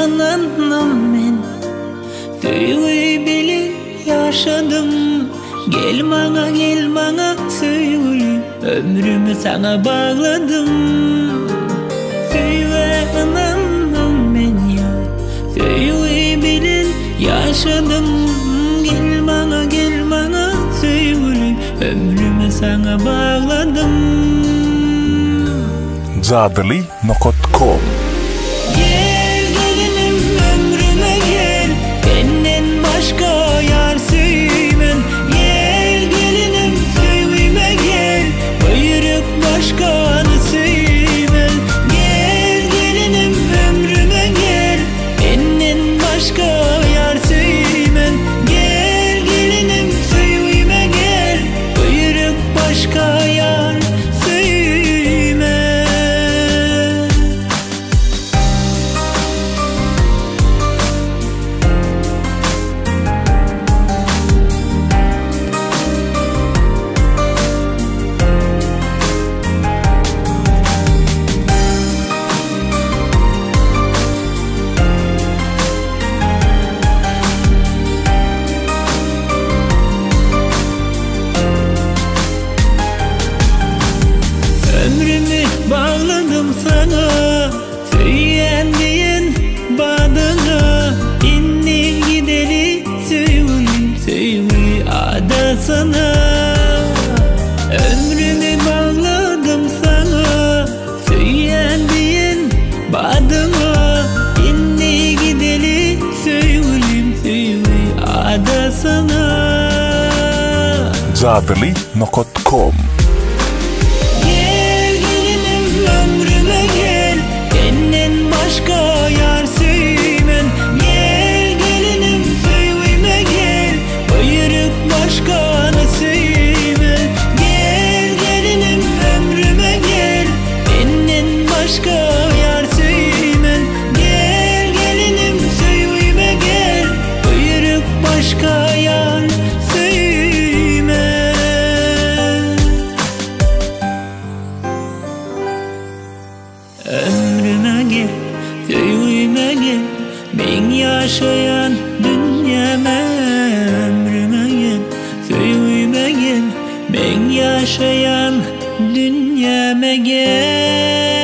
ınandım men. Söýüp bilip yaşadım. Gel bana söýgülüm, ömrümü sana bağladım. Söýüp ınandım men ya, söýüp bilip yaşadım. Gel bana söýgülüm, ömrümü sana bağladım. Jadly.com Gel gelinim ömrüme gel, senden başka yar süymem. Gel gelinim söýgüme gel, buyurup başkanı süymem. Gel gelinim ömrüme gel, senden başka yar süymem. Gel gelinim söýgüme gel, buyurup başka yar süymem. Ömrümü bağladım sana, söyleyen diyen badına. İnni gideli söýgüli ada sana. Ömrümü bağladım sana, söyleyen diyen badına. İnni gideli söýgüli ada sana. Jadly.com Gel gelinim ömrüme gel, senden başka yar süymem. Gel gelinim söýgüme gel, buyurup başkanı süymem. Gel gelinim ömrüme gel, senden başka yar süymem. Gel gelinim söýgüme gel, buyurup başka yar süymem. Ömrüme gel, söýgüme gel, men yaşayan dünyama. Ömrüme gel, söýgüme gel, men yaşayan dünyama gel.